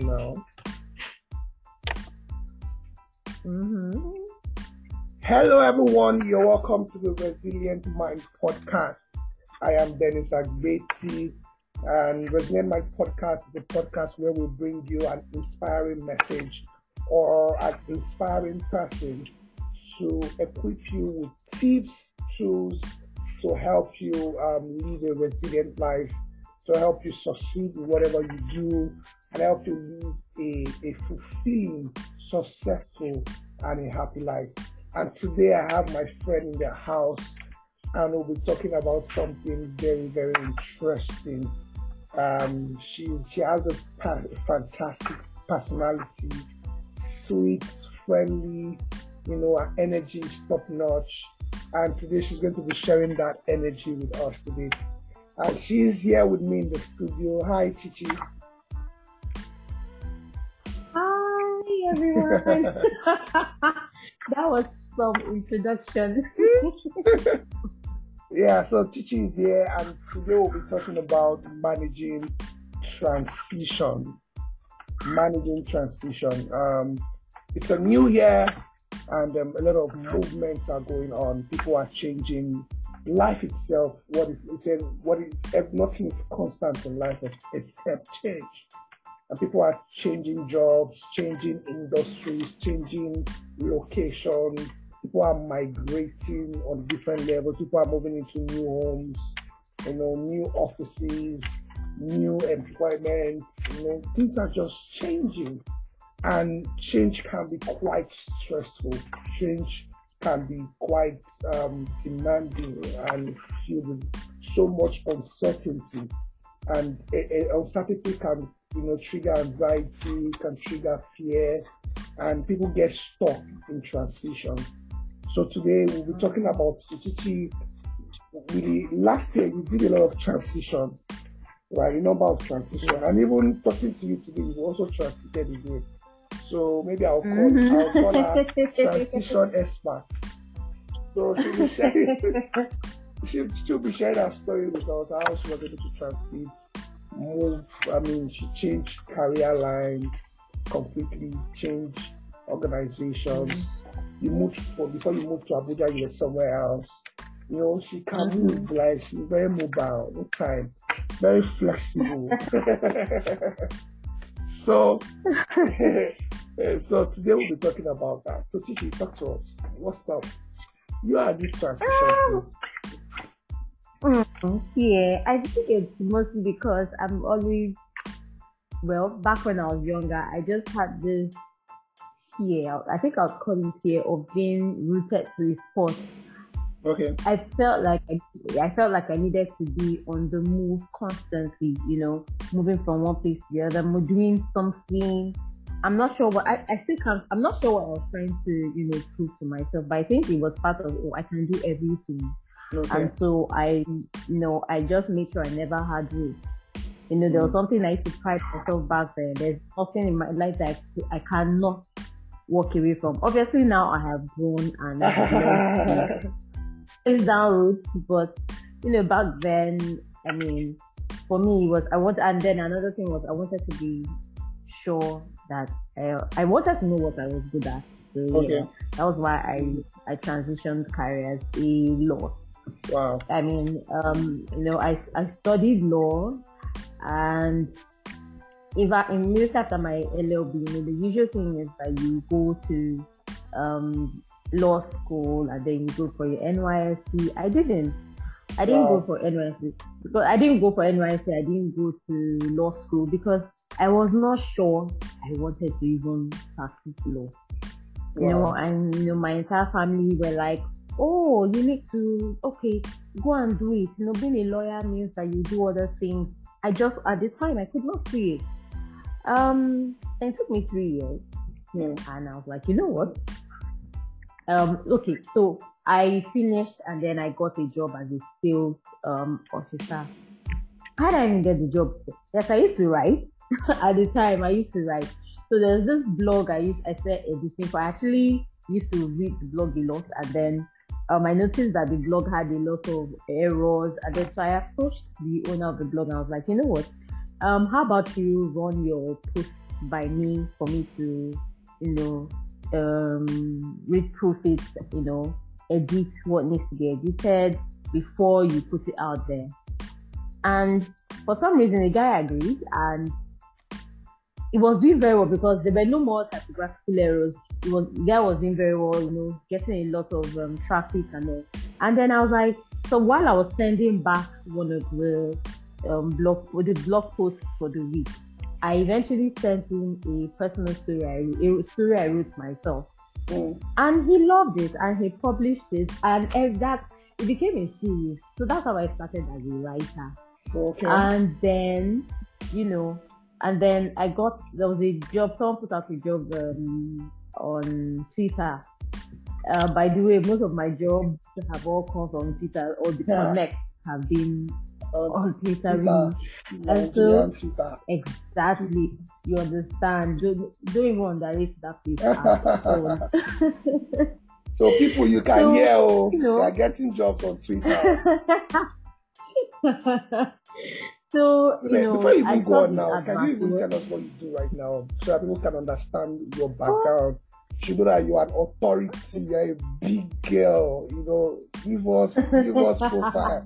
now. Mm-hmm. Hello, everyone. You're welcome to the Resilient Mind podcast. I am Dennis Agbeti, and Resilient Mind podcast is a podcast where we bring you an inspiring message or an inspiring person to equip you with tips, tools to help you live a resilient life, to help you succeed in whatever you do, and help you live a fulfilling, successful, and a happy life. And today I have my friend in the house, and we'll be talking about something very, very interesting. She has a fantastic personality, sweet, friendly, her energy is top notch. And today she's going to be sharing that energy with us today. And she's here with me in the studio. Hi, Chichi. Hi, everyone. That was some introduction. Yeah, so Chichi is here, and today we'll be talking about managing transition. It's a new year, and a lot of movements are going on. People are changing. Life itself, nothing is constant in life except change. And people are changing jobs, changing industries, changing location. People are migrating on different levels. People are moving into new homes, new offices, new employment. Things are just changing. And change can be quite stressful. Change can be quite demanding and filled with so much uncertainty. And uncertainty can, trigger anxiety, can trigger fear, and people get stuck in transition. So today we'll be talking about Chichi. Last year you did a lot of transitions, right? You know about transition, and even talking to you today, you also transited again. So maybe I'll call her transition expert. So she'll be sharing her story with us, how she was able to transit, she changed career lines completely, changed organizations. Before you moved to Abuja, you were somewhere else. She can move, like she's very mobile, no time, very flexible. So today we'll be talking about that. So Chichi, talk to us. What's up? You are this transition too. Yeah, I think it's mostly because I'm always, back when I was younger, I just had this fear. I think I'll call it fear of being rooted to a sport. Okay. I felt like I needed to be on the move constantly, moving from one place to the other, doing something. I'm not sure what I'm not sure what I was trying to, prove to myself, but I think it was part of, I can do everything. Okay. And so I just made sure I never had roots. There was something I used to pride myself back then. There's nothing in my life that I cannot walk away from. Obviously now I have grown and down roots, but back then, for me it was and then another thing was I wanted to be sure that I wanted to know what I was good at. So that was why I transitioned careers a lot. Wow. I studied law, and immediately after my LLB, the usual thing is that you go to law school and then you go for your NYSC. I didn't go for NYSC because I didn't go to law school because I was not sure I wanted to even practice law. Wow. My entire family were like, oh, you need to, go and do it. Being a lawyer means that you do other things. At the time, I could not see it. And it took me 3 years. And I was like, you know what? So I finished and then I got a job as a sales officer. How did I even get the job? Yes, I used to write. At the time, I used to write. So there's this blog I said editing for. I actually used to read the blog a lot, and then I noticed that the blog had a lot of errors, and then so I approached the owner of the blog and I was like, you know what? How about you run your post by me for me to, you know, read proof it, you know, edit what needs to be edited before you put it out there. And for some reason, the guy agreed, and it was doing very well because there were no more typographical errors. The guy was doing very well, you know, getting a lot of traffic and all. And then I was like, so while I was sending back one of the blog posts for the week, I eventually sent him a personal story I wrote myself. And he loved it, and he published it, and that it became a series. So that's how I started as a writer. Okay. And then, you know, there was a job, someone put out a job on Twitter. By the way, most of my jobs have all come from Twitter, or the connects have been on Twitter. And so, exactly, you understand. Don't even underrate that place. So people, you can hear, they are getting jobs on Twitter. So, before you even go on now, can you even tell us what you do right now so that people can understand your background? You know that you are an authority, you're a big girl, you know, give us profile.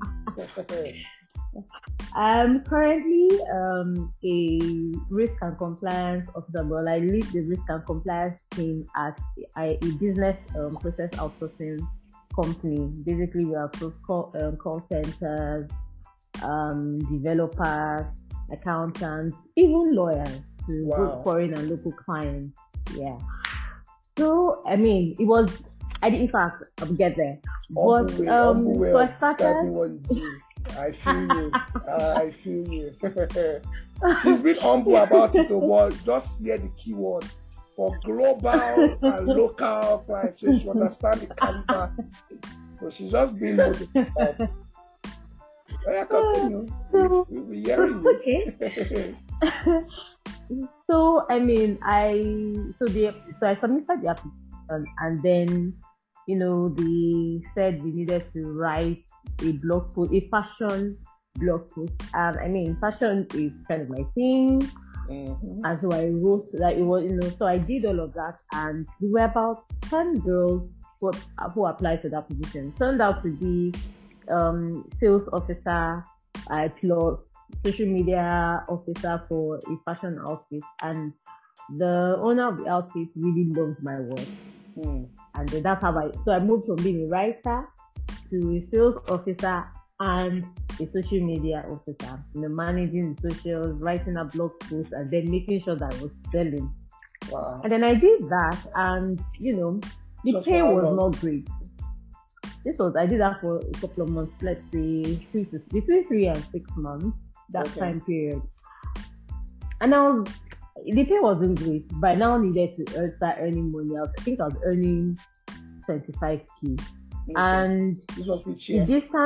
I'm currently a risk and compliance officer, but I lead the risk and compliance team at a business process outsourcing company. Basically, we are call centers, developers, accountants, even lawyers to both foreign and local clients. Yeah. So, I mean, I didn't, in fact, I'll get there. But, so I started. I feel you. She's been humble about it, but just hear the key word for global and local clients, so she understands the canvas. So she's just being motivated. Continue. We'll be hearing you. Okay. So I mean, I submitted the application, and then, you know, they said we needed to write a blog post, a fashion blog post. I mean, fashion is kind of my thing, and so I wrote that it was, you know, so I did all of that, and we were about 10 girls who applied for that position. Turned out to be sales officer plus social media officer for a fashion outfit, and the owner of the outfit really loved my work. And then that's how I moved from being a writer to a sales officer and a social media officer, you know, managing the socials, writing a blog post, and then making sure that I was selling. Wow. And then I did that, and, you know, the pay was not great. I did that for a couple of months, let's say between 3 and 6 months, that time period. And the pay wasn't great, but I now needed to start earning money. I think I was earning 25k. Okay. And this was which year?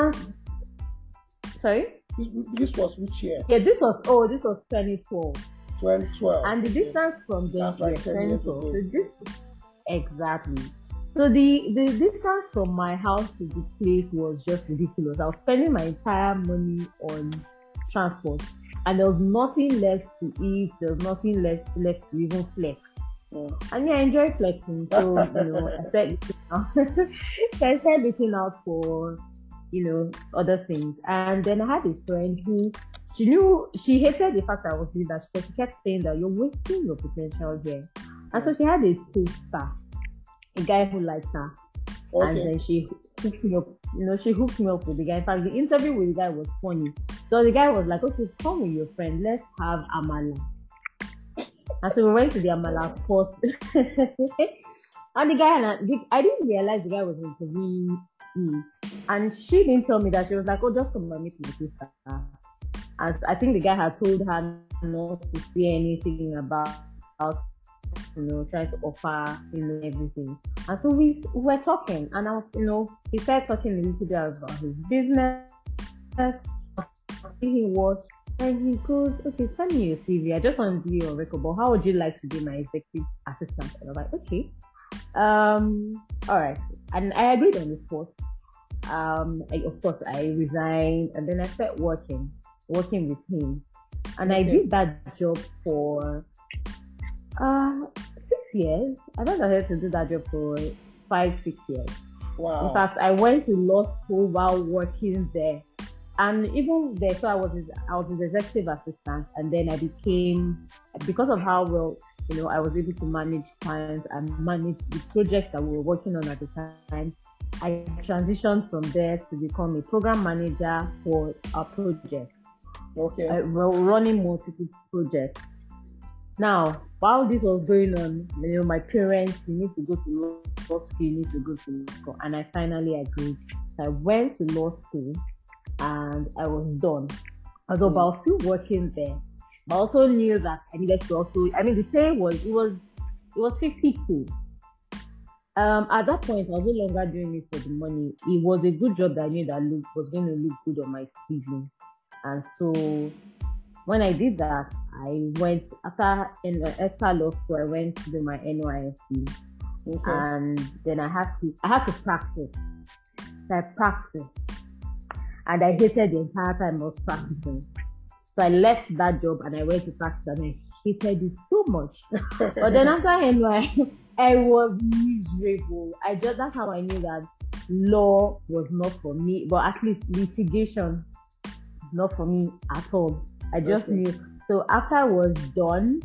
Sorry? This was which year? Yeah, this was 2012. 2012. And the distance from there, that's like 10 years ago. Exactly. So the distance from my house to the place was just ridiculous. I was spending my entire money on transport, and there was nothing left to eat. There was nothing left to even flex. And I enjoy flexing, so, you know, I started looking out for, you know, other things. And then I had a friend who she hated the fact that I was doing that, because she kept saying that you're wasting your potential here. And so she had a co-star, a guy who liked her. Okay. And then she hooked me up, you know, with the guy. In fact, the interview with the guy was funny. So the guy was like, okay, come with your friend, let's have amala. And so we went to the amala spot. And the guy, I didn't realize the guy was interviewing me. And she didn't tell me that. She was like, oh, just come and meet my sister. And I think the guy had told her not to say anything about, you know, trying to offer, you know, everything. And so we were talking, and I was, you know, he started talking a little bit about his business, he was, and he goes, okay, send me your CV. I just want to do your record, but how would you like to be my executive assistant? And I was like, okay. All right. And I agreed on the spot. Of course, I resigned, and then I started working with him. And I did that job for Uh, 6 years. I went ahead to do that job for 5, 6 years. In Wow. fact, I went to law school while working there, and even there, so I was his executive assistant, and then I became, because of how well I was able to manage clients and manage the projects that we were working on at the time. I transitioned from there to become a program manager for a project, Okay. running multiple projects. Now, while this was going on, my parents, you need to go to law school, you need to go to law school. And I finally agreed. So I went to law school and I was done. Although, but I was still working there. But I also knew that I needed to also, the pay it was 52. At that point, I was no longer doing it for the money. It was a good job that I knew that was going to look good on my CV. And so when I did that, I went after law school. I went to do my NYSC, Okay. and then I had to practice. So I practiced, and I hated the entire time I was practicing. So I left that job and I went to practice, and I hated it so much. But then after NY, I was miserable. That's how I knew that law was not for me, but at least litigation not for me at all. I just Okay. knew. So after I was done,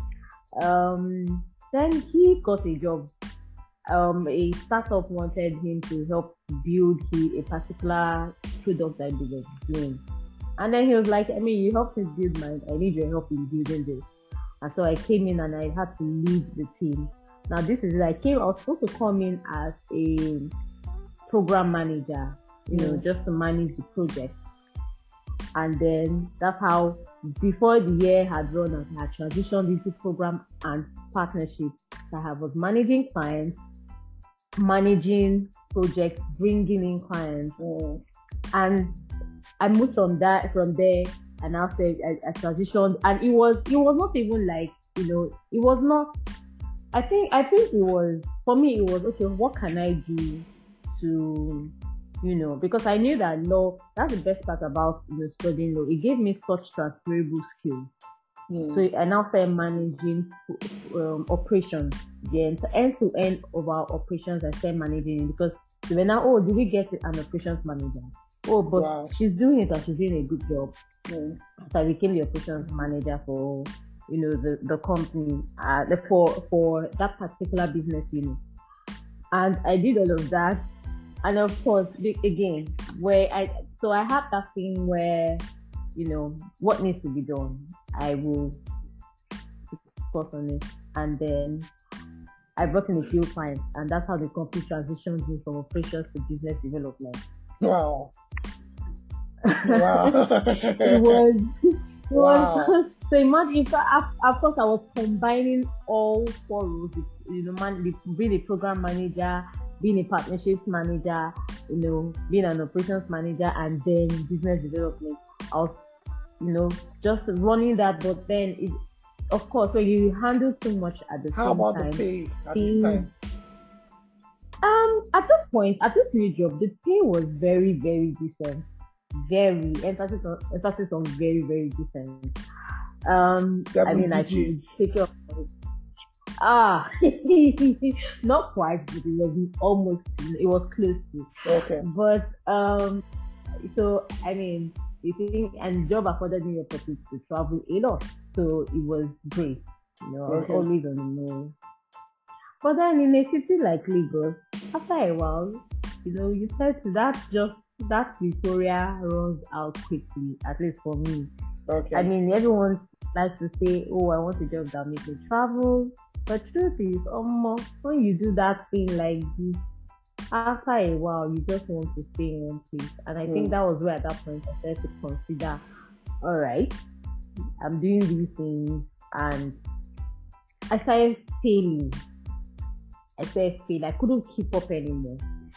then he got a job. A startup wanted him to help build a particular product that they were doing. And then he was like, you helped me build mine. I need your help in building this. And so I came in and I had to lead the team. Now this is it. I was supposed to come in as a program manager, just to manage the project. And then that's how, before the year had run, I had transitioned into program and partnerships. I was managing clients, managing projects, bringing in clients, and I moved from there, and now said I transitioned, and it was not even like it was not. I think it was, for me, it was okay. What can I do to because I knew that law, that's the best part about studying law. It gave me such transferable skills. So I now started managing operations. The end to end of our operations, I started managing it, because they were now, do we get an operations manager? Oh, but Wow. she's doing it and she's doing a good job. Mm. So I became the operations manager for the company for that particular business unit, and I did all of that. And of course, again, I have that thing where, what needs to be done, I will focus on it. And then I brought in a few clients, and that's how the company transitioned me from operations to business development. Wow. Wow. It was Wow. so imagine, of course, I was combining all four roles, being a program manager, being a partnerships manager, being an operations manager, and then business development. I was, just running that. But then, of course, when you handle too much at the How same about time, the pay at this time? At this point, at this new job, the pay was very, very decent. Very emphasis on very, very decent. Seven I could digits. take care of it. Not quite, but it was close to. Okay. But so you think, and job afforded me the opportunity to travel a lot, so it was great. I was Okay. always on the move. But then in a city like Lagos, after a while, you said that euphoria runs out quickly, at least for me. Okay. Everyone likes to say, "Oh, I want a job that makes me travel." But truth is, when you do that thing like this, after a while, you just want to stay in one place. And I think that was where, at that point, I started to consider, all right, I'm doing these things, and I started failing. I couldn't keep up anymore.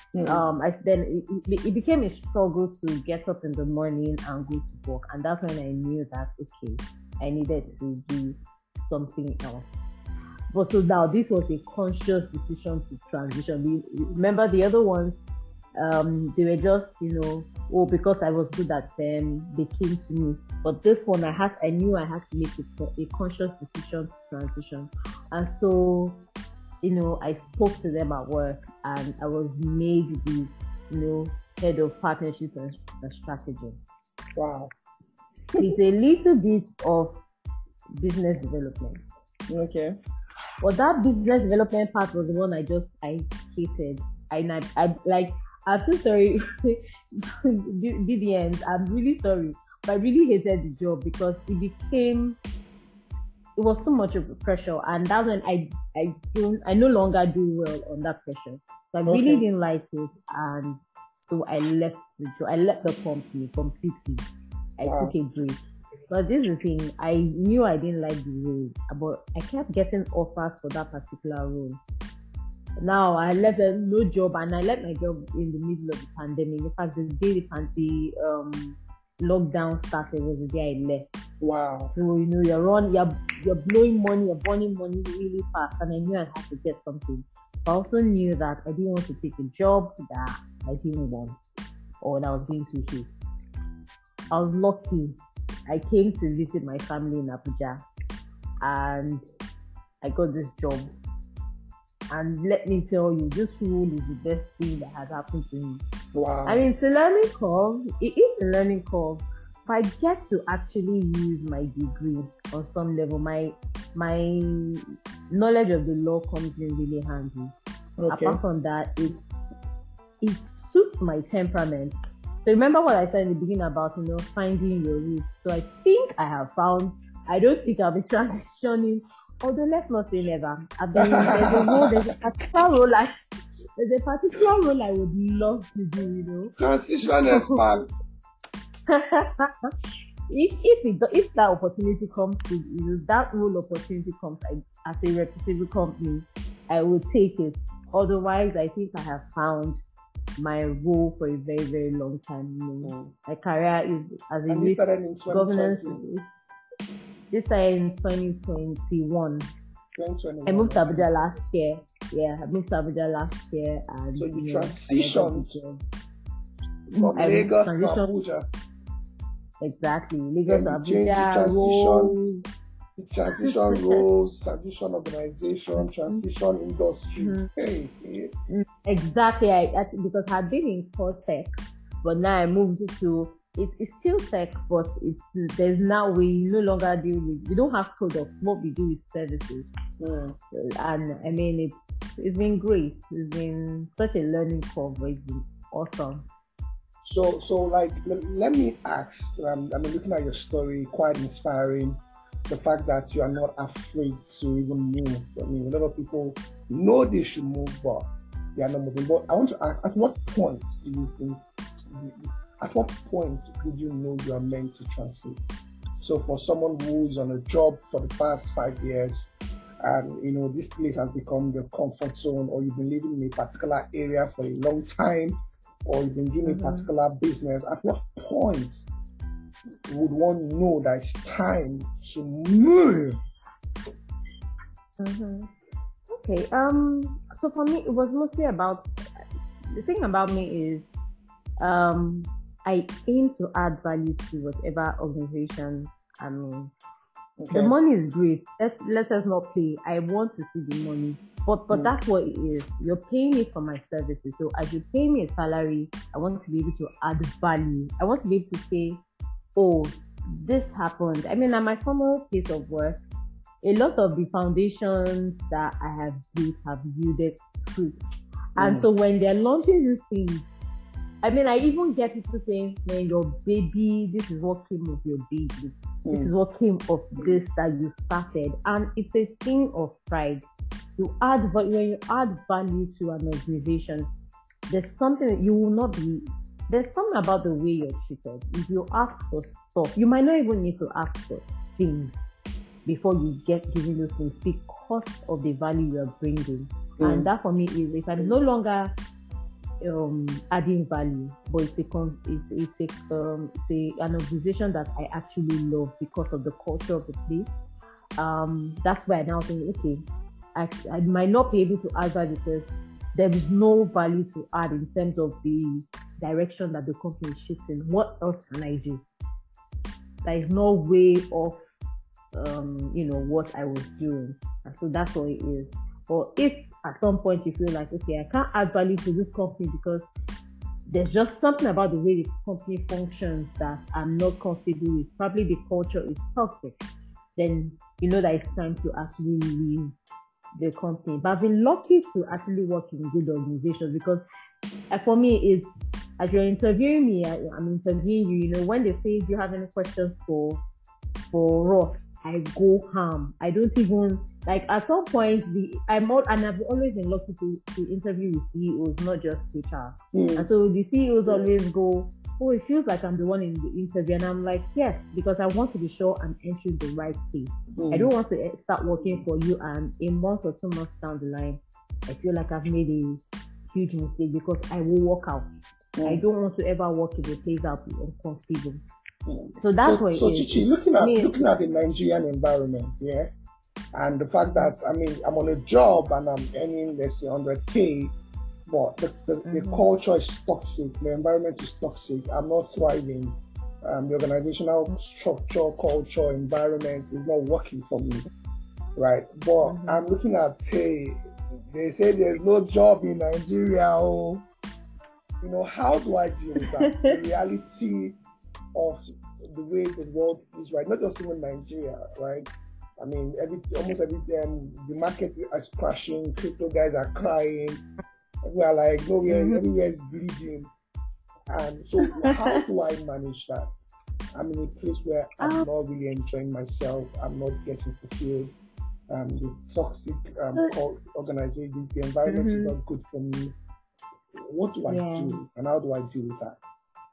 It became a struggle to get up in the morning and go to work, and that's when I knew that okay, I needed to do something else. But so now this was a conscious decision to transition. Remember the other ones, they were just oh, because I was good at them, they came to me. But this one, I knew I had to make a conscious decision to transition. And so, I spoke to them at work, and I was made the, head of partnership and strategy. Wow. It's a little bit of business development. Okay. But that business development part was the one I hated. I'm so sorry, BDNs, I'm really sorry. But I really hated the job because it was so much of a pressure. And that's when I no longer do well on that pressure. So I really didn't like it. And so I left the job. I left the company completely. I took a break. But this is the thing, I knew I didn't like the role, but I kept getting offers for that particular role. Now I left no job, and I left my job in the middle of the pandemic. In fact, the day the lockdown started was the day I left. Wow. So you're blowing money, you're burning money really fast, and I knew I had to get something. I also knew that I didn't want to take a job that I didn't want or that I was going to hate. I was lucky. I came to visit my family in Abuja, and I got this job. And let me tell you, this role is the best thing that has happened to me. Wow. I mean, it's a learning curve. It is a learning curve. But I get to actually use my degree on some level. My knowledge of the law comes in really handy. Okay. Apart from that, it suits my temperament. So remember what I said in the beginning about, finding your route. So I think I have found, I don't think I'll be transitioning, although let's not say never. There's a particular role I would love to do, Transition expert. if that opportunity comes to, that role opportunity comes as a reputable company, I will take it. Otherwise, I think I have found my role for a very, very long time. My career is as a governance. This started in 2021. I moved to Abuja last year. Yeah, I moved to Abuja last year, and so you transitioned from Lagos to Abuja. Exactly, Lagos to Abuja. Transition roles, transition organization, transition industry. Exactly. Because I've been in core tech, but now I moved to it's still tech, but we no longer we don't have products. What we do is services. And I mean it's been great. It's been such a learning curve. It's been awesome. So like let me ask. Looking at your story, quite inspiring. The fact that you are not afraid to even move. I mean, a lot of people know they should move, but they are not moving. But I want to ask, at what point do you think? At what point did you know you are meant to transit? So for someone who is on a job for the past 5 years, and this place has become your comfort zone, or you've been living in a particular area for a long time, or you've been doing a particular business, at what point would one know that it's time to move? Okay. So for me, it was mostly about, the thing about me is, I aim to add value to whatever organization I'm in. The money is great. Let us not play. I want to see the money, but that's what it is. You're paying me for my services, so as you pay me a salary, I want to be able to add value. I want to be able to say, oh, this happened. I mean, at my former place of work, a lot of the foundations that I have built have yielded fruit. And so when they're launching these things, I mean, I even get people saying, man, your baby, this is what came of your baby. This is what came of this that you started. And it's a thing of pride. When you add value to an organization, there's something that you will not be. There's something about the way you're treated. If you ask for stuff, you might not even need to ask for things before you get given those things because of the value you're bringing. And that for me is, if I'm no longer adding value, but it's an organization that I actually love because of the culture of the place. That's why I now think, okay, I might not be able to add value because there is no value to add in terms of the direction that the company is shifting. What else can I do? There is no way off, what I was doing. And so that's what it is. Or if at some point you feel like, okay, I can't add value to this company because there's just something about the way the company functions that I'm not comfortable with, probably the culture is toxic, then you know that it's time to actually leave the company. But I've been lucky to actually work in good organizations because for me, it's as you're interviewing me, I'm interviewing you. You know, when they say, "Do you have any questions for Ross?" I go ham. I don't even like. At some point, I've always been lucky to interview with CEOs, not just HR. And so the CEOs always go, "Oh, it feels like I'm the one in the interview," and I'm like, "Yes," because I want to be sure I'm entering the right place. I don't want to start working for you and a month or 2 months down the line, I feel like I've made a huge mistake because I will walk out. I don't want to ever work in a place I'll be uncomfortable. So that's what it is. So Chichi, looking at the Nigerian environment, yeah, and the fact that I'm on a job and I'm earning, let's say, 100K, but the culture is toxic, the environment is toxic. I'm not thriving. The organizational structure, culture, environment is not working for me, right? But I'm looking at, hey, they say there's no job in Nigeria. Oh, how do I deal with that? The reality of the way the world is right, not just even Nigeria, right? Almost every time the market is crashing, crypto guys are crying. We are like, no, everywhere is bleeding. And so how do I manage that? I'm in a place where I'm not really enjoying myself. I'm not getting fulfilled. The toxic organization, the environment is not good for me. What do I do? And how do I deal with that?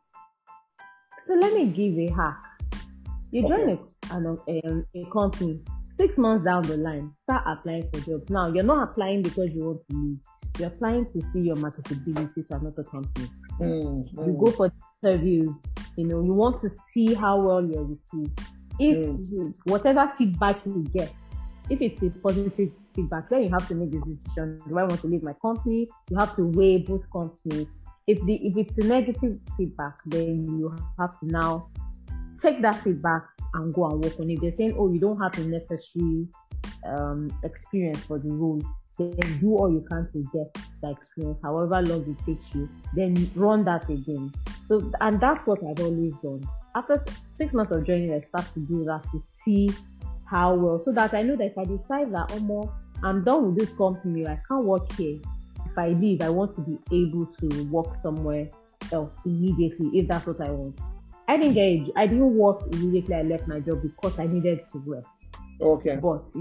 So let me give a hack. You join a company, 6 months down the line, start applying for jobs. Now, you're not applying because you want to leave. You're applying to see your marketability to another company. You go for interviews, you want to see how well you're received. If whatever feedback you get, if it's a positive feedback, then you have to make the decision. Do I want to leave my company? You have to weigh both companies. If it's a negative feedback, then you have to now take that feedback and go and work on it. They're saying, oh, you don't have the necessary experience for the role. Then do all you can to get the experience, however long it takes you. Then run that again. So, and that's what I've always done. After 6 months of joining, I start to do that to see how well, so that I know that if I decide that, I'm done with this company, I can't work here. If I leave, I want to be able to work somewhere else immediately if that's what I want. I didn't work immediately. I left my job because I needed to rest. Okay.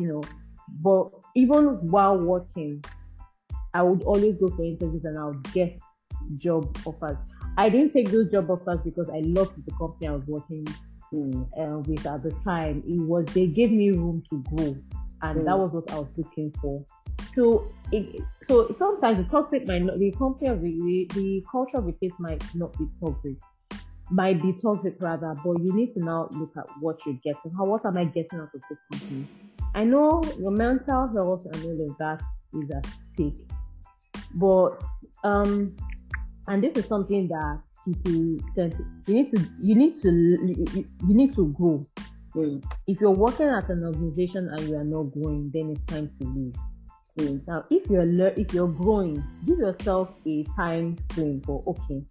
But even while working, I would always go for interviews and I would get job offers. I didn't take those job offers because I loved the company I was working with at the time. They gave me room to grow, and that was what I was looking for. So sometimes the toxic the culture of the place might not be toxic, might be toxic rather, but you need to now look at what you're getting. What am I getting out of this company? I know your mental health and all of that is at stake, but and this is something that people tend to, you need to grow. If you're working at an organization and you are not growing, then it's time to leave. Now, if you're growing, give yourself a time frame for, okay,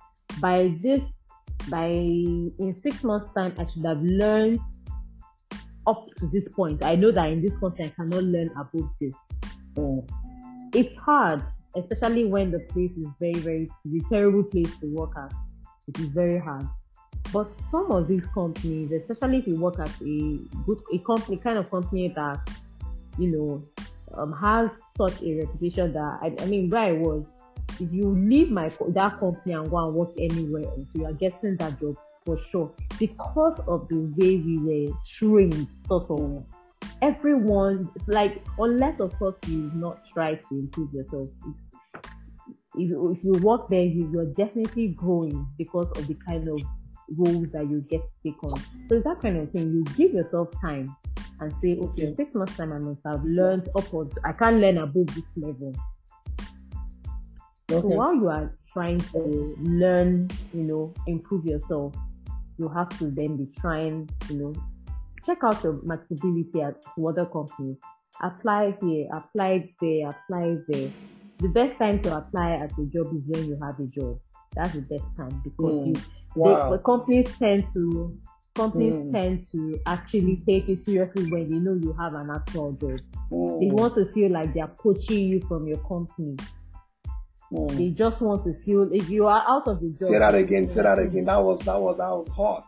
in 6 months time, I should have learned up to this point. I know that in this country I cannot learn above this. It's hard, especially when the place is it's a terrible place to work at. It is very hard. But some of these companies, especially if you work at a kind of company that has such a reputation that where I was, if you leave that company and go and work anywhere else, you are getting that job for sure, because of the way we were trained, sort of. Everyone, like, unless of course you've not tried to improve yourself, if you work there, you're definitely growing because of the kind of roles that you get to take on. So it's that kind of thing. You give yourself time and say, okay, in 6 months time I must have learned upwards. I can't learn above this level. So while you are trying to learn, improve yourself, you have to then be trying, check out your marketability at other companies. Apply here, apply there, apply there. The best time to apply at a job is when you have a job. That's the best time because companies tend to actually take it seriously when they know you have an actual job. They want to feel like they are poaching you from your company. They just want to feel if you are out of the job. Say that again. That was hot.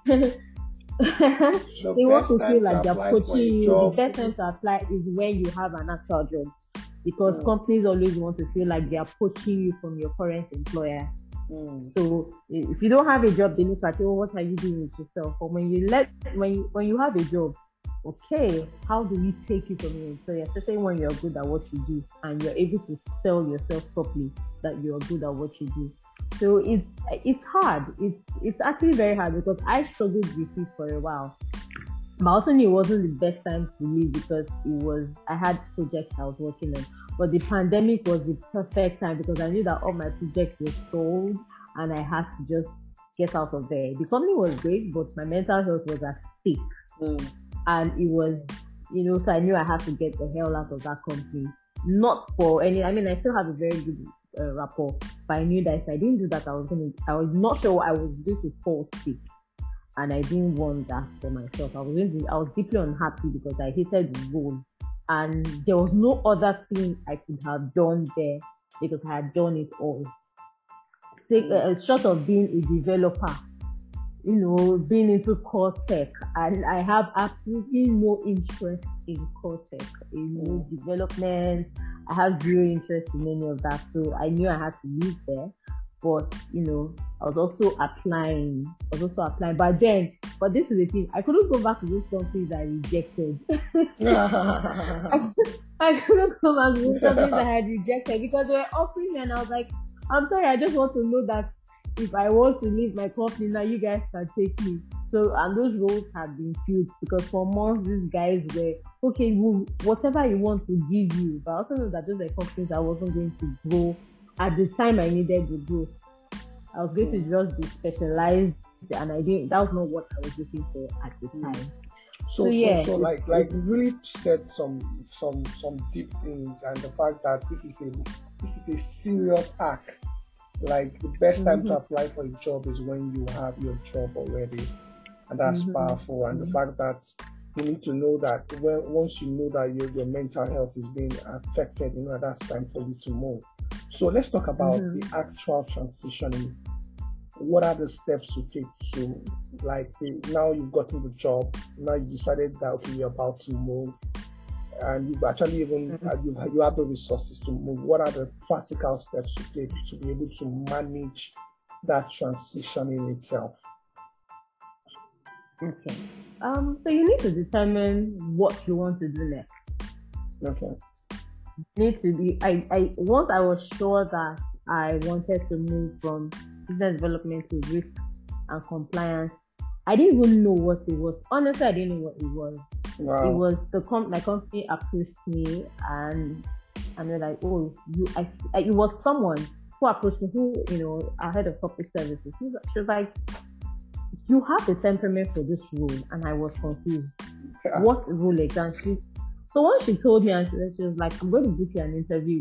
They want to feel like they're poaching you. The best time to apply is when you have an actual job, because companies always want to feel like they are poaching you from your current employer. So if you don't have a job, they look at you, what are you doing with yourself? Or when you have a job, okay, how do we take you from your employer, especially when you're good at what you do and you're able to sell yourself properly that you're good at what you do. So it's hard. It's actually very hard because I struggled with it for a while. But I also knew it wasn't the best time to leave because I had projects I was working on. But the pandemic was the perfect time because I knew that all my projects were stalled and I had to just get out of there. The company was great, but my mental health was at stake. And it was, so I knew I had to get the hell out of that company. Not for any, I still have a very good rapport, but I knew that if I didn't do that, I was not sure I was going to fall sick. And I didn't want that for myself. I was deeply unhappy because I hated the role. And there was no other thing I could have done there because I had done it all. Short of being a developer, being into core tech, and I have absolutely no interest in core tech, development. I have zero interest in any of that. So I knew I had to leave there. But, I was also applying. But this is the thing. I couldn't go back to those companies I rejected. I couldn't go back to those companies I had rejected because they were offering me and I was like, I'm sorry, I just want to know that if I want to leave my company now, you guys can take me. So, and those roles had been filled because for months, these guys were, okay, whatever you want to give you. But I also know that those are companies I wasn't going to grow at the time I needed to grow. I was going to just be specialized, and that was not what I was looking for at the time. So like you really said some deep things, and the fact that this is a serious act. Like the best time to apply for a job is when you have your job already, and that's powerful. And the fact that you need to know that once you know that your mental health is being affected, that's time for you to move. So let's talk about the actual transitioning. What are the steps you take to, now you've gotten the job, now you decided that okay, you're about to move, and you've actually even you have the resources to move. What are the practical steps you take to be able to manage that transition in itself? Okay. So you need to determine what you want to do next. Okay. Need to be. Once I was sure that I wanted to move from business development to risk and compliance, I didn't even know what it was. Honestly, I didn't know what it was. Wow. It was my company approached me and they're like, oh, it was someone who approached me who, I head of corporate services. She was like, you have the temperament for this role, and I was confused. Yeah. What role exactly? So once she told me, and she was like, I'm going to book you an interview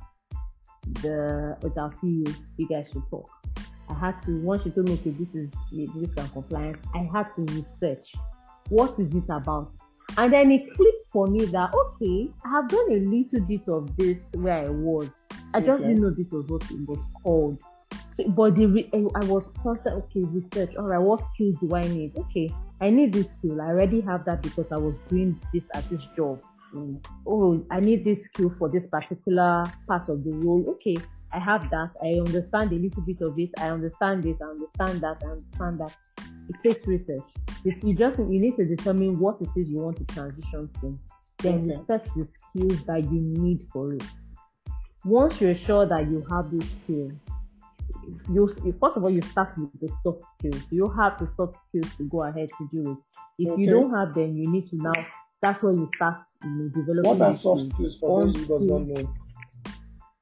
with our CEO. You guys should talk. I had to, once she told me, okay, this is risk and compliance, I had to research. What is it about? And then it clicked for me that, okay, I have done a little bit of this where I was. I just didn't know this was what it was called. So, but I was constant, okay, research. All right, what skills do I need? Okay, I need this skill. I already have that because I was doing this at this job. Oh, I need this skill for this particular part of the role. Okay, I have that. I understand a little bit of it. I understand this. I understand that. I understand that. It takes research. You need to determine what it is you want to transition to. Then research the skills that you need for it. Once you're sure that you have these skills, first of all, you start with the soft skills. You have the soft skills to go ahead to do it. If you don't have them, you need to now. That's where you start developing. What are soft skills for those who don't know?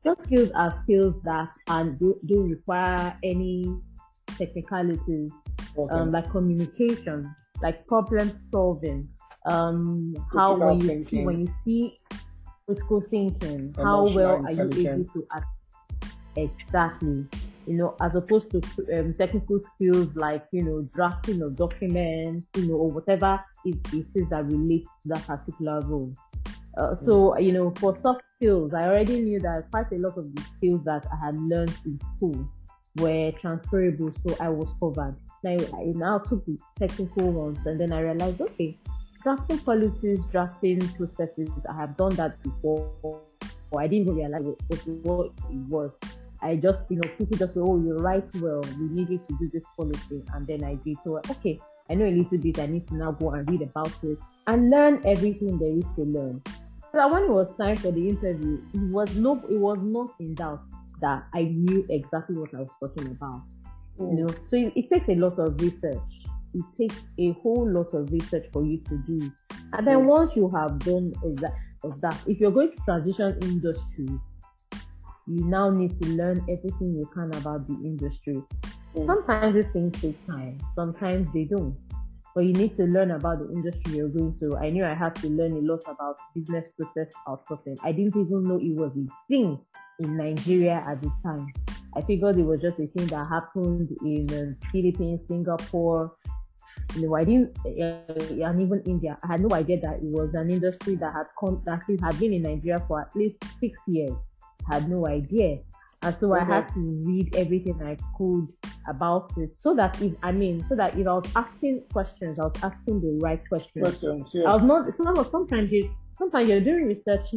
Soft skills are skills that and don't require any technicalities, Okay. like communication, like problem solving, how Critical thinking, when you see critical thinking, how emotional well are you able intelligence. to exactly, as opposed to technical skills like, drafting of documents, or whatever it is that relates to that particular role. Mm. So, for soft skills, I already knew that quite a lot of the skills that I had learned in school were transferable, so I was covered. I now took the technical ones, and then I realized, okay, drafting policies, drafting processes, I have done that before. Or I didn't even realize what it was. I just, people just say, oh, you write well, we need you to do this policy. And then I did. So, okay, I know a little bit. I need to now go and read about it and learn everything there is to learn. So that when it was time for the interview, it was not in doubt that I knew exactly what I was talking about. Mm. So it takes a lot of research. It takes a whole lot of research for you to do. And then Mm. once you have done of that, if you're going to transition industries, you now need to learn everything you can about the industry. Mm. Sometimes these things take time, sometimes they don't. But you need to learn about the industry you're going to. I knew I had to learn a lot about business process outsourcing. I didn't even know it was a thing in Nigeria at the time. I figured it was just a thing that happened in Philippines, Singapore. I didn't, and even India. I had no idea that it was an industry that had been in Nigeria for at least 6 years. I had no idea. And so I had to read everything I could about it, so that if I was asking questions, I was asking the right questions. Questions, yeah. I was not. Sometimes you're doing research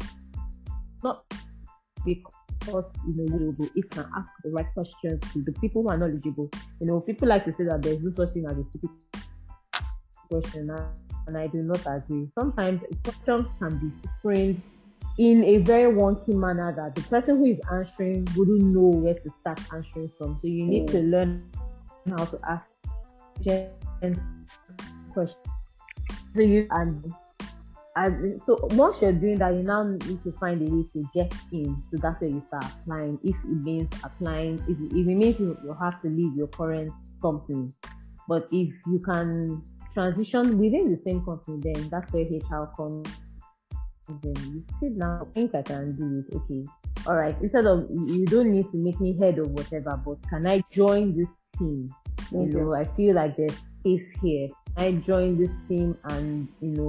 not because you can ask the right questions to the people who are knowledgeable. People like to say that there's no such thing as a stupid question, and I do not agree. Sometimes questions can be framed in a very wonky manner that the person who is answering wouldn't know where to start answering from. So you need to learn how to ask questions. So once you're doing that, you now need to find a way to get in. So that's where you start applying. If it means applying, if it means you have to leave your current company, but if you can transition within the same company, then that's where HR comes. You sit now, think I can do it. Okay, all right. Instead of, you don't need to make me head of whatever, but can I join this team? I feel like there's space here. Can I join this team and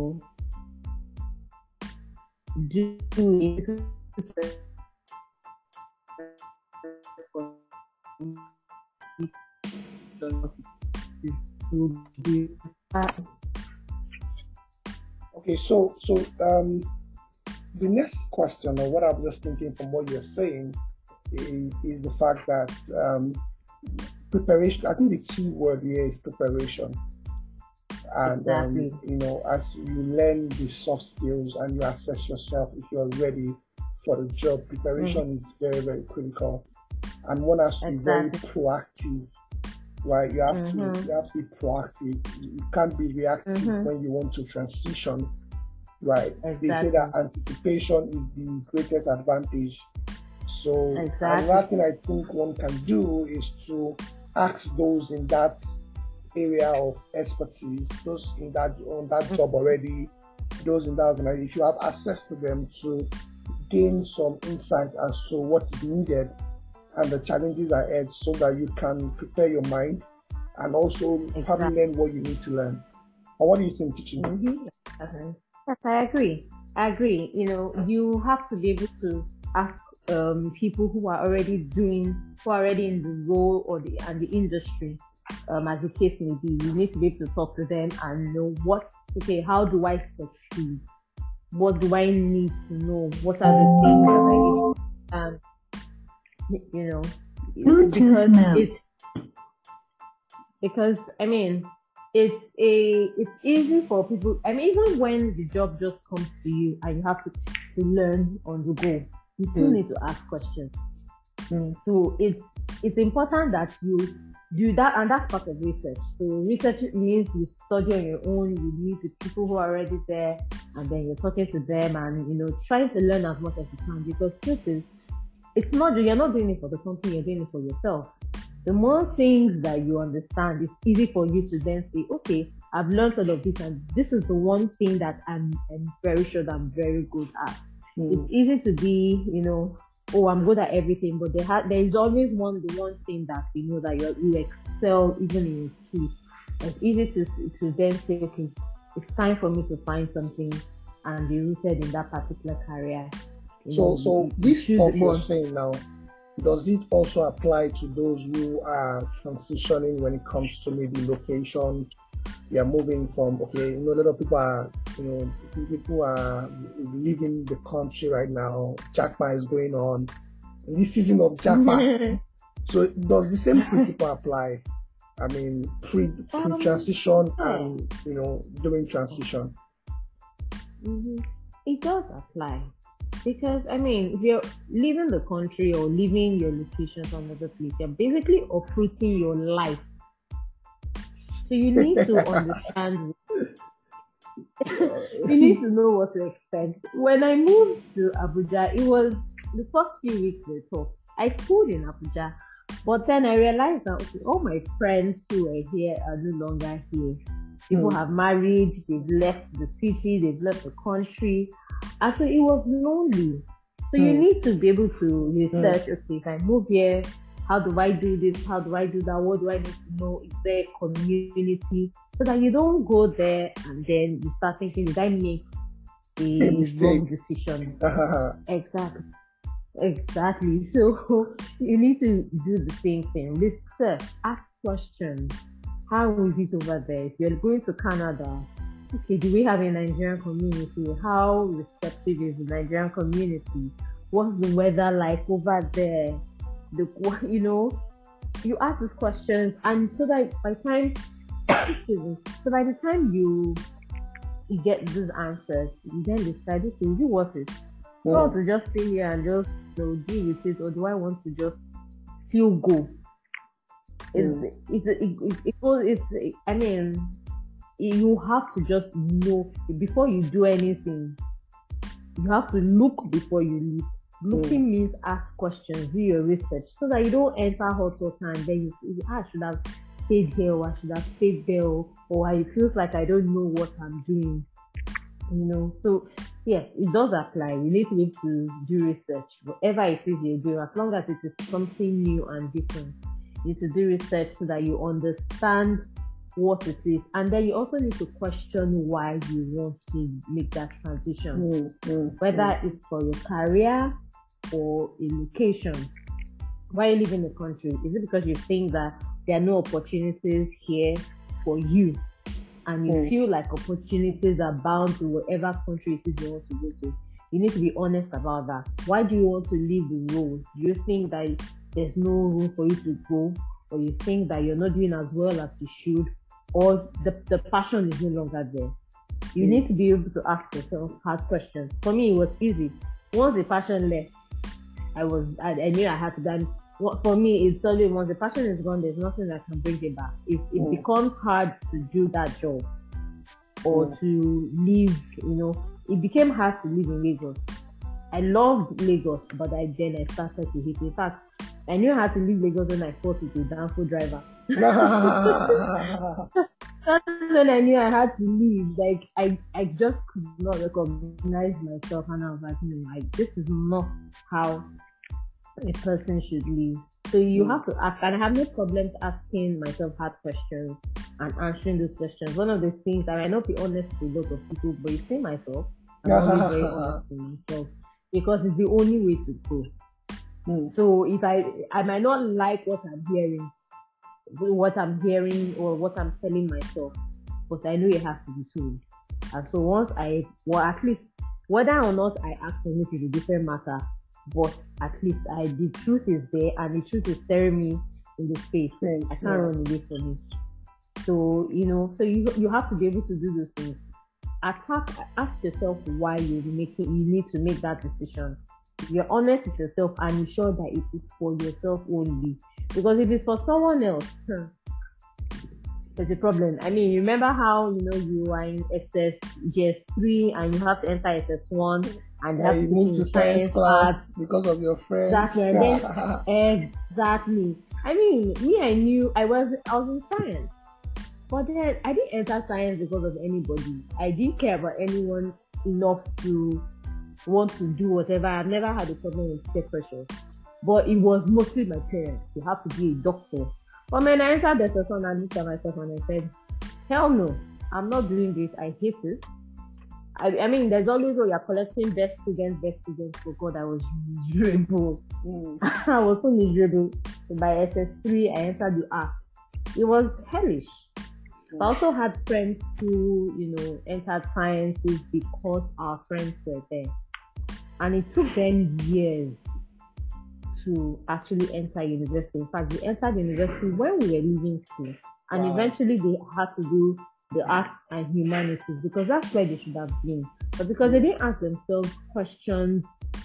do it? Okay, so the next question, or what I'm just thinking from what you're saying, is the fact that preparation. I think the key word here is preparation. And Exactly. as you learn the soft skills and you assess yourself if you're ready for the job, preparation is very, very critical. And one has to be very proactive, right? You have to be proactive. You can't be reactive when you want to transition, right? Exactly. They say that anticipation is the greatest advantage. So another thing I think one can do is to ask those in that area of expertise, those on that job already, those in that organization, if you have access to them, to gain some insight as to what is needed and the challenges ahead, so that you can prepare your mind and also probably learn what you need to learn. And what do you think, teaching? Yes, I agree. You have to be able to ask people who are already in the role and the industry, as the case may be. You need to be able to talk to them and know how do I succeed? What do I need to know? What are the things that I need because it's easy for people. Even when the job just comes to you and you have to learn on the go, you still need to ask questions. So it's important that you do that, and that's part of research. So research means you study on your own, you meet with people who are already there, and then you're talking to them and trying to learn as much as you can. Because truth is, it's not, you're not doing it for the company, you're doing it for yourself. The more things that you understand, it's easy for you to then say, okay, I've learned all of this, and this is the one thing that I'm very sure that I'm very good at. It's easy to be, oh, I'm good at everything, but there is always the one thing that that you excel even in your sleep. It's easy to then say, okay, it's time for me to find something and be rooted in that particular career. So this stuff you're saying now, does it also apply to those who are transitioning when it comes to maybe location? We are moving from, okay, a lot of people are, people are leaving the country right now. Jackpot is going on. In this season of jackpot. So does the same principle apply? I mean, pre-transition and, during transition? It does apply. Because, I mean, if you're leaving the country or leaving your location from another place, you're basically uprooting your life. So you need to understand, you need to know what to expect. When I moved to Abuja, it was the first few weeks were tough. I schooled in Abuja, but then I realized that all my friends who were here are no longer here. People have married, they've left the city, they've left the country. And so it was lonely. So you need to be able to research, okay, if I move here, how do I do this? How do I do that? What do I need to know? Is there a community? So that you don't go there and then you start thinking, did I make a wrong decision? Exactly. So you need to do the same thing. Research, ask questions. How is it over there? If you're going to Canada, okay, do we have a Nigerian community? How receptive is the Nigerian community? What's the weather like over there? You ask these questions, and so that by the time you get these answers, you then decide, okay, is it worth it? Or to just stay here and just deal with it, or do I want to just still go? I mean, you have to just know before you do anything. You have to look before you leave. Looking means ask questions, do your research, so that you don't enter hot water and then I should have stayed here, or I should have stayed there, or it feels like I don't know what I'm doing. So yes, it does apply. You need to be able to do research, whatever it is you're doing, as long as it is something new and different. You need to do research so that you understand what it is, and then you also need to question why you want to make that transition, whether it's for your career or a location. Why you live in the country? Is it because you think that there are no opportunities here for you, and you feel like opportunities are bound to whatever country it is you want to go to? You need to be honest about that. Why do you want to leave the role? Do you think that there's no room for you to go, or you think that you're not doing as well as you should, or the passion is no longer there? You need to be able to ask yourself hard questions. For me, it was easy. Once the passion left, I knew I had to done. For me, it's only once the passion is gone, there's nothing that can bring it back. It becomes hard to do that job or to leave. It became hard to live in Lagos. I loved Lagos, but I started to hate it. In fact, I knew how to leave Lagos when I fought with a Danfo driver. That's when I knew I had to leave. Like I just could not recognize myself, and I was like, this is not how a person should live. So you have to ask, and I have no problems asking myself hard questions and answering those questions. One of the things that I might not be honest with a lot of people, but you see myself, I'm always very honest with myself, because it's the only way to go. So if I might not like what I'm hearing or what I'm telling myself, but I know it has to be true. And so once at least whether or not I act on it is a different matter, but at least the truth is there, and the truth is staring me in the face. I can't run away from it. So so you have to be able to do those things. Ask yourself why you need to make that decision. You're honest with yourself and you're sure that it is for yourself only. Because if it's for someone else, there's a problem. I mean, you remember how you are in SS GS3 and you have to enter SS1 and you have to you take move in to science art. class because of your friends. Exactly. And then exactly. I mean, I knew I was in science. But then I didn't enter science because of anybody. I didn't care about anyone enough to want to do whatever. I've never had a problem with peer pressure. But it was mostly my parents. You have to be a doctor. But when I entered the session, I looked at myself and I said, hell no, I'm not doing this. I hate it. I mean, there's always you're collecting best students. For God, I was miserable. I was so miserable. So by SS3, I entered the arts. It was hellish. I also had friends who, entered sciences because our friends were there. And it took them years to actually enter university. In fact, they entered university when we were leaving school. And eventually they had to do the arts and humanities because that's where they should have been. But because they didn't ask themselves questions,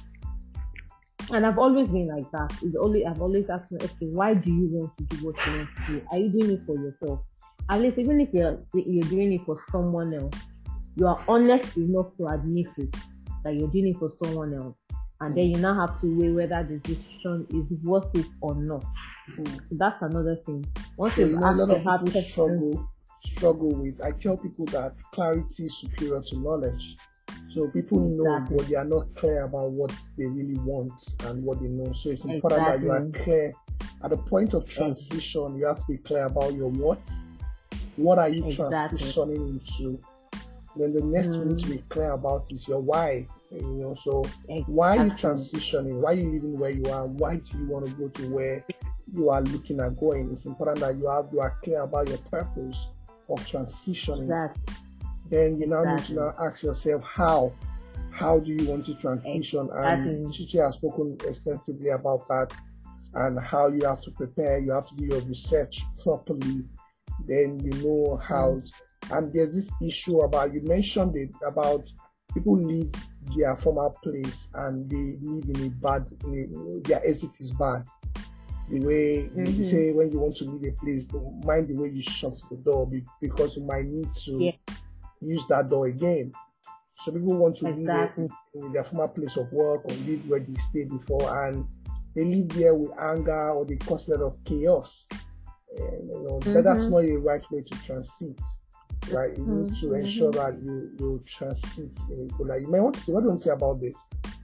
and I've always been like that. I've always asked them, okay, why do you want to do what you want to do? Are you doing it for yourself? At least even if you're doing it for someone else, you are honest enough to admit it that you're doing it for someone else. And then you now have to weigh whether the decision is worth it or not. So that's another thing. Once you've a lot of people struggle with. I tell people that clarity is superior to knowledge. So people know, but they are not clear about what they really want and what they know. So it's important that you are clear. At the point of transition, you have to be clear about your what. What are you transitioning into? Then the next thing you need to be clear about is your why. So why are you transitioning? Why are you living where you are? Why do you want to go to where you are looking at going? It's important that you are clear about your purpose of transitioning. Then you now need to ask yourself how do you want to transition? And Chichi has spoken extensively about that and how you have to prepare. You have to do your research properly. Then you know how. And there's this issue about, you mentioned it, about people leave their former place and they live in their exit is bad. The way you say when you want to leave a place, don't mind the way you shut the door because you might need to use that door again. So people want to leave in their former place of work or live where they stayed before, and they live there with anger or they cause a lot of chaos. And, that's not a right way to transit. Right, you need to ensure that you transit in a good life. You may want to say, what do you want to say about this?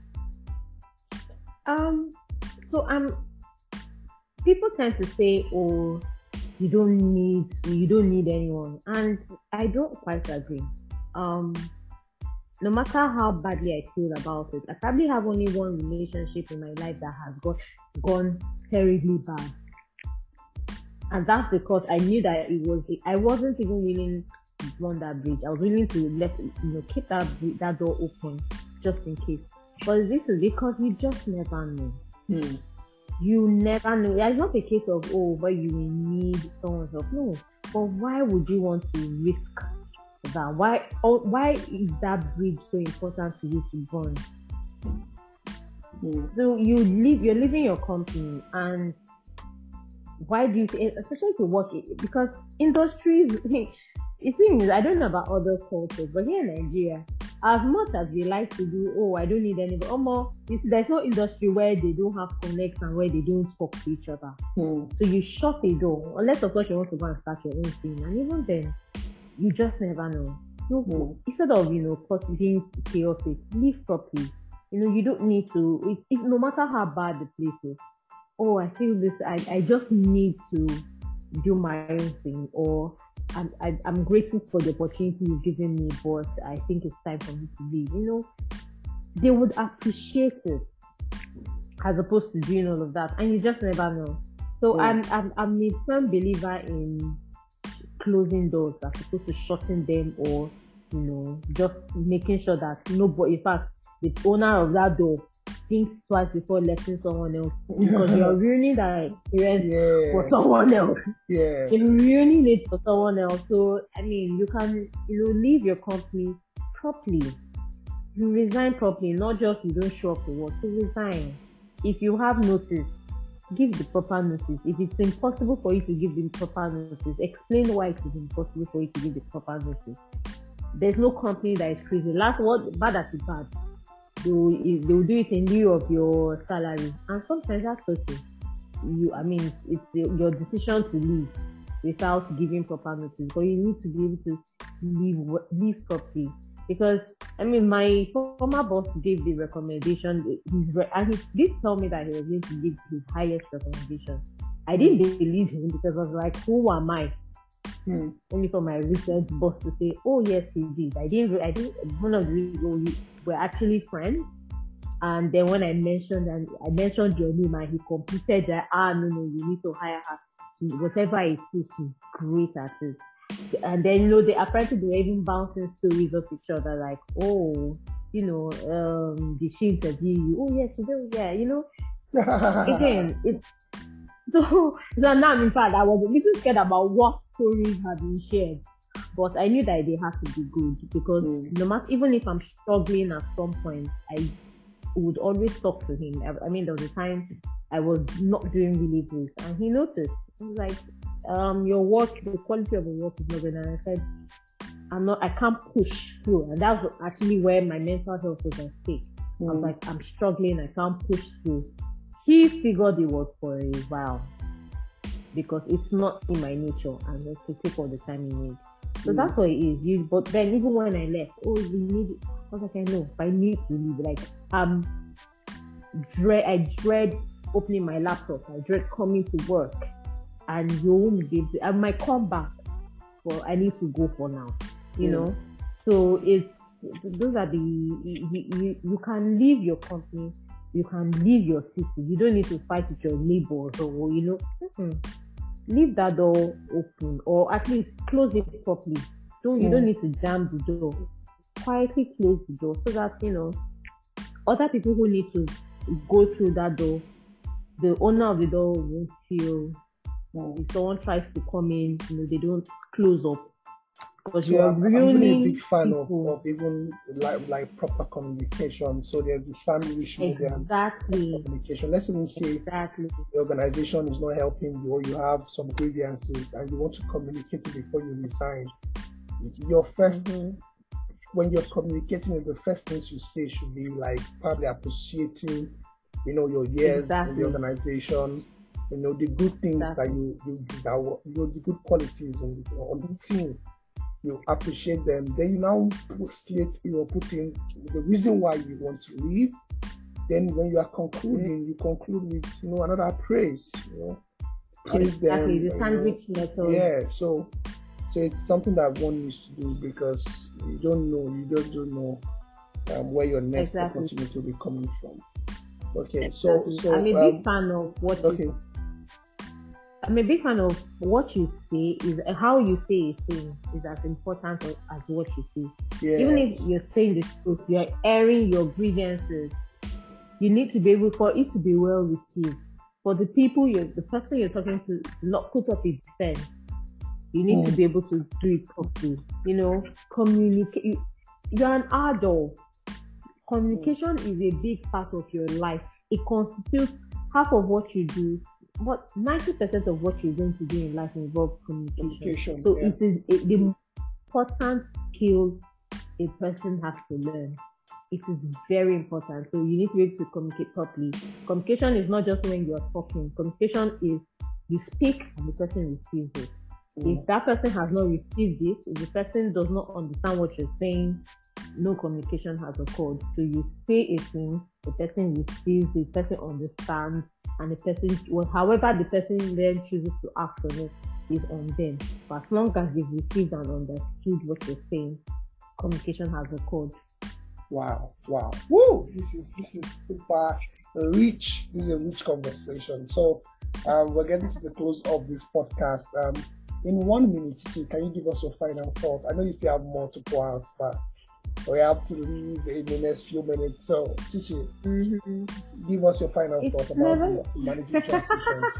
So people tend to say, "Oh, you don't need anyone," and I don't quite agree. No matter how badly I feel about it, I probably have only one relationship in my life that has gone terribly bad, and that's because I knew that I wasn't even willing to burn that bridge. I was willing to keep that door open just in case. But this is because you just never know. You never know. It's not a case of but you need someone's help. No. But why would you want to risk that? Why is that bridge so important to you to burn? So you're leaving your company, and why do you, especially if you work, because industries, the thing is, I don't know about other cultures, but here in Nigeria, as much as we like to do, I don't need anybody, there's no industry where they don't have connects and where they don't talk to each other. So you shut the door, unless of course you want to go and start your own thing, and even then, you just never know. Instead of being chaotic, live properly. You don't need to, no matter how bad the place is. I feel this, I just need to do my own thing, or I'm grateful for the opportunity you've given me, but I think it's time for me to leave. They would appreciate it as opposed to doing all of that, and you just never know. So I'm a firm believer in closing doors as opposed to shutting them, or just making sure that nobody, in fact, the owner of that door thinks twice before letting someone else, because you're ruining that experience for someone else. You're ruining it for someone else. So you can leave your company properly. You resign properly, not just you don't show up to work. You resign. If you have notice, give the proper notice. If it's impossible for you to give the proper notice, explain why it is impossible for you to give the proper notice. There's no company that is crazy. Last word, bad at it bad. They will do it in lieu of your salary, and sometimes that's okay. It's your decision to leave without giving proper notice, but you need to be able to leave properly. Because my former boss gave the recommendation, and he did tell me that he was going to give his highest recommendation. I didn't believe him because I was like, who am I? Only for my recent boss to say, oh yes, he did. I didn't. One of the reasons we were actually friends, and then when I mentioned your name, and he completed that. No, you need to hire her. Whatever it is, she's great at it. And then they apparently they were even bouncing stories of each other, like, oh, did she interview you? Oh yes, she did. Yeah, again, it's so now in fact I was a little scared about what stories have been shared, but I knew that they had to be good, because no matter, even if I'm struggling at some point, I would always talk to him. There was a time I was not doing really good, and he noticed. He was like, your work, the quality of the work is not good. And I said, I can't push through. And that's actually where my mental health was at stake. I was like, I'm struggling, I can't push through. He figured it was for a while, because it's not in my nature, and it's to take all the time you need. So that's what it is. But then even when I left, you need it. I was like, I know, if I need to leave, like, I dread opening my laptop. I dread coming to work. And you won't be able to, I might come back, but I need to go for now, you know. So those are you can leave your company, you can leave your city. You don't need to fight with your neighbors, or leave that door open, or at least close it properly. You don't need to jam the door. Quietly close the door, so that other people who need to go through that door, the owner of the door won't feel. If someone tries to come in, they don't close up, because so I'm really a big fan of even like proper communication. So there's the sandwich communication. Let's even say the organization is not helping you, or you have some grievances and you want to communicate it before you resign. Your first when you're communicating, the first things you say should be like probably appreciating, your years in the organization. The good things that the good qualities on the team, you appreciate them. Then you now put in the reason why you want to leave. Then when you are concluding, you conclude with another praise. Praise them. The sandwich method. Yeah. So it's something that one needs to do, because you just don't know where your next opportunity will be coming from. Okay. So I'm a big fan of what. Okay. I'm a big fan of what you say. Is how you say a thing is as important as what you say. Yeah. Even if you're saying the truth, you're airing your grievances. You need to be able for it to be well received. For the person you're talking to, not put up a defense. You need to be able to do it properly. Communicate. You're an adult. Communication is a big part of your life. It constitutes half of what you do. But 90% of what you're going to do in life involves communication. So it is the important skill a person has to learn. It is very important. So you need to be able to communicate properly. Communication is not just when you're talking. Communication is you speak and the person receives it. If that person has not received it, if the person does not understand what you're saying, no communication has occurred. So you say a thing, the person receives it, the person understands, and the person, however the person then chooses to act on it, is on them. But as long as they've received and understood what you're saying, communication has occurred. Wow. Woo! This is super rich. This is a rich conversation. So we're getting to the close of this podcast. In 1 minute, Chichi, can you give us your final thoughts? I know you say I have more to pour out, but we have to leave in the next few minutes. So, Chichi, give us your final thoughts about managing transitions.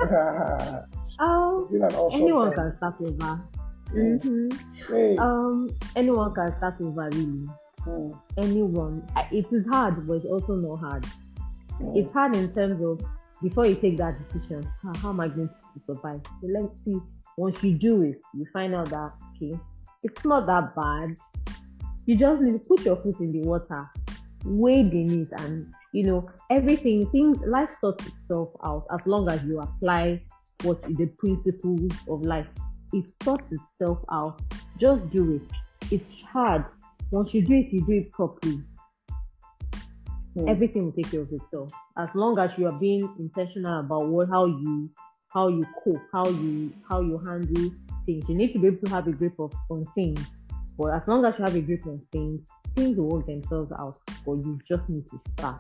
Anyone can start over. Hey. Anyone can start over, really. Anyone. It is hard, but it's also not hard. It's hard in terms of before you take that decision, how am I going to survive? So let's see. Once you do it, you find out that okay, it's not that bad. You just need to put your foot in the water, wade in it, and everything. Things life sorts itself out as long as you apply what the principles of life. It sorts itself out. Just do it. It's hard. Once you do it properly. Everything will take care of itself. As long as you are being intentional about how you cope, how you handle things. You need to be able to have a grip on things. But as long as you have a grip on things will work themselves out. But you just need to start.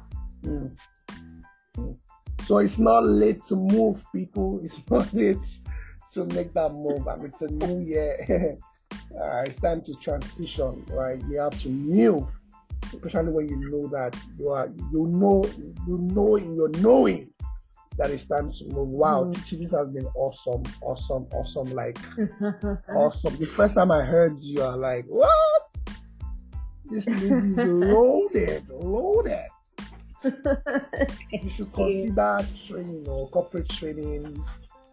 So it's not late to move, people. It's not late to make that move. I mean, it's a new year. It's time to transition, right? You have to move, especially when you know that you know in your knowing that it's time to move. Wow, this has been awesome. Like, awesome. The first time I heard you, are like, what? This lady is loaded. You should consider training or corporate training,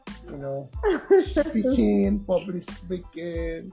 speaking, public speaking.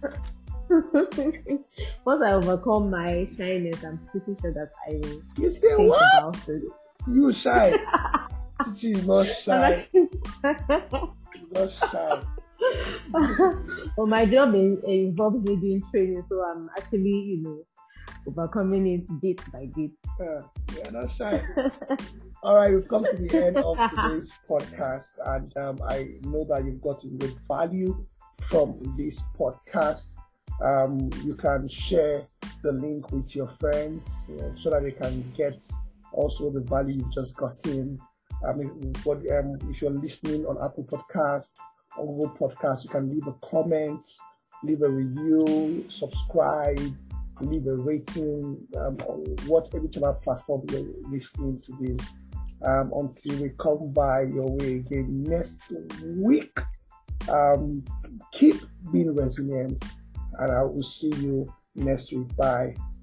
Once I overcome my shyness, I'm pretty sure that I will. You say think what? About it. You shy. She's not shy. She's not shy. Well, my job involves me doing training, so I'm actually, overcoming it bit by bit. You're not shy. All right, we've come to the end of today's podcast, and I know that you've gotten good value from this podcast. You can share the link with your friends, so that they can get also the value you've just gotten. If you're listening on Apple Podcasts, on Google Podcasts, you can leave a comment, leave a review, subscribe, leave a rating on whichever platform you're listening to this. Until we come by your way again next week, keep being resilient, and I will see you next week. Bye.